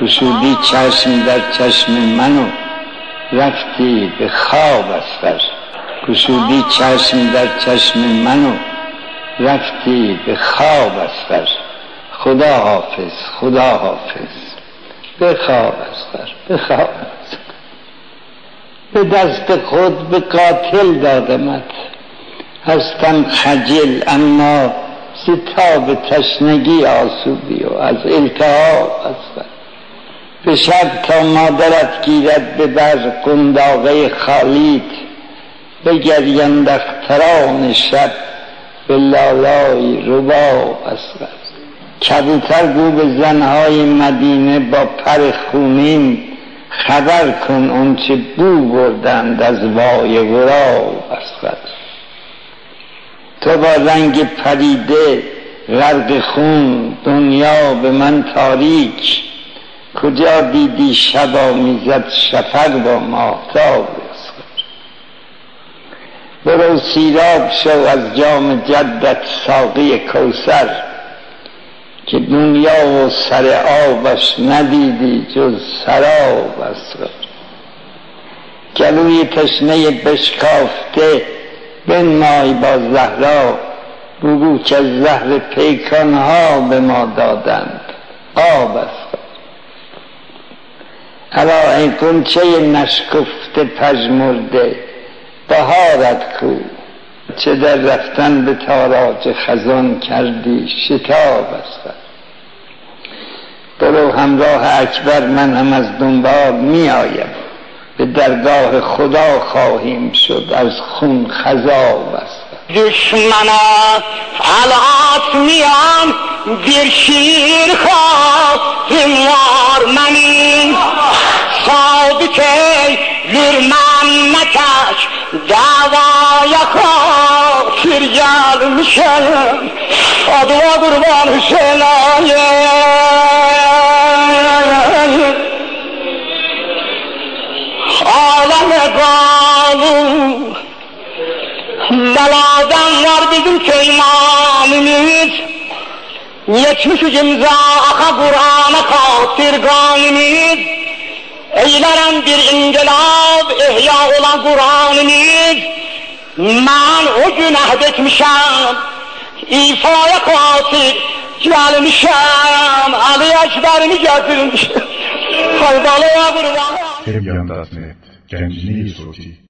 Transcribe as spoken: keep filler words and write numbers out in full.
گشودی چشم در چشم منو رفتی به خواب اسفر. گشودی چشم در چشم منو رفتی به خواب اسفر. خدا حافظ، خدا حافظ، بخواب اسفر، بخواب اسفر. به دست خود به قاتل دادمت، هستم خجل اما ستاب تشنگی آسودی و از التهاب اسفر. به شب تا مادرت گیرد به بر قنداقه خالیت، بگریند اختران شب به لالای رباب اسفر. کبوتر گو به زنهای مدینه با پر خونین، خبر کن اون چه بو بردند از وای غراب اسفر. تو با رنگ پریده غرق خون دنیا به من تاریک، کجا دیدی شبا میزد شفق با ماهتاب اسفر. برو سیراب شو از جام جدت ساقی کوثر، که دنیا و سر آبش ندیدی جز سراب اسفر. گلوی تشنه بشکافته بنمای با زهرا، بگو که از زهر پیکانها به ما دادند آب اسفر. الا ای غنچه نشکفته پژمرده بهارت کو، چه در رفتن به تاراج خزان کردی شتاب اسفر. برو همراه اکبر من هم از دنبال می آیم، به درگاه خدا خواهیم شد از خون خضاب اسفر. دشمنا علات میان bir şiir خواهیم var منی، صادقه لرمنتک davaya خاطر gelmişim. Adına kurban Hüseyin ağaye. Aleme kanun beladan var bizim peymanimiz, yetmiş imza aka Kur'an'a katir kanimiz. Eyleren bir inkılap ihya olan Kur'animiz, ben o gün ahd etmişim ifaya katir gelmişim. Ali Ekber'imi getirmişim. Haydalıya kurban. Hem yandat net, kendini iyi